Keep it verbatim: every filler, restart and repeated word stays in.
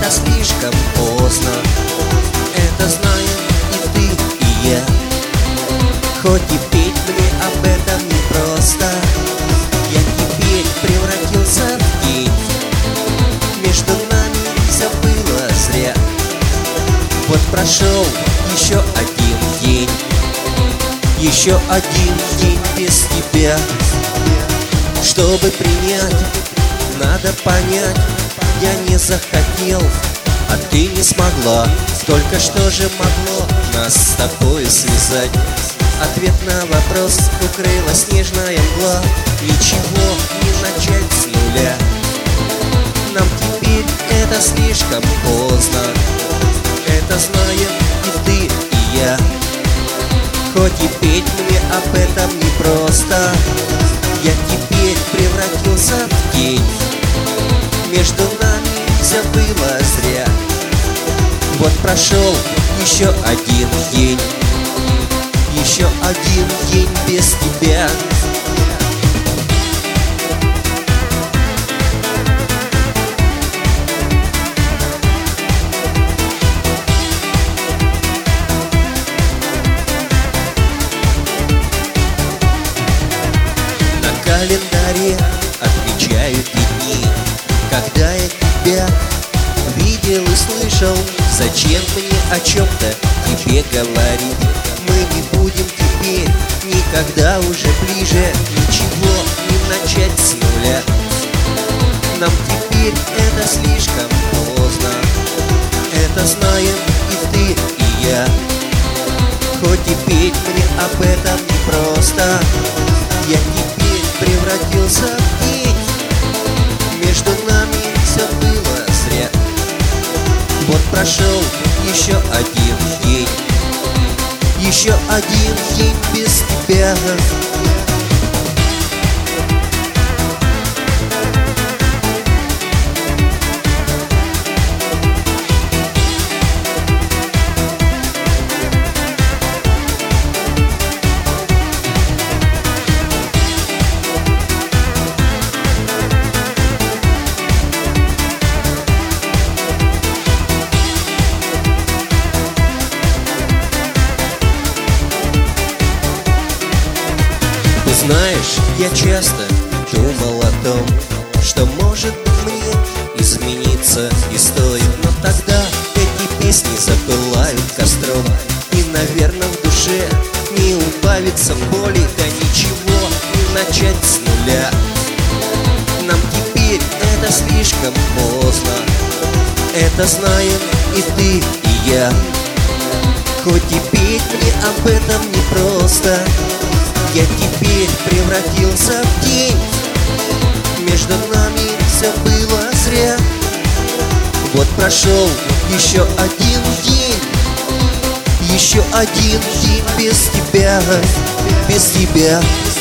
это слишком поздно. Это знаем и ты, и я. Хоть и петь мне об этом непросто, я теперь превратился в тень. Между нами все было зря. Вот прошел еще один день, еще один день без тебя. Чтобы принять, надо понять, я не захотел, а ты не смогла. Только что же могло нас с тобой связать? Ответ на вопрос укрыла снежная мгла. Ничего не начать с нуля. Нам теперь это слишком поздно. Это знаем и ты, и я. Хоть и петь мне об этом непросто, я теперь превратился в тень. Между нами все было зря. Вот прошел еще один день, еще один день без тебя. На календаре отмечают дни, когда я тебя видел и слышал. Зачем мне о чем-то тебе говорить? Мы не будем теперь никогда уже ближе. Ничего не начать с нуля. Нам теперь это слишком поздно. Это знаем и ты, и я. Хоть и петь мне об этом непросто, я теперь превратился в тень. Между нами все было зря. Вот прошел еще один день, еще один день без тебя. Знаешь, я часто думал о том, что может мне измениться и стоит. Но тогда эти песни запылают костром, и, наверное, в душе не убавится боли. Да ничего не начать с нуля. Нам теперь это слишком поздно. Это знаем и ты, и я. Хоть и петь мне об этом непросто, я теперь превратился в тень. Между нами все было зря. Вот прошел еще один день, еще один день без тебя, без тебя.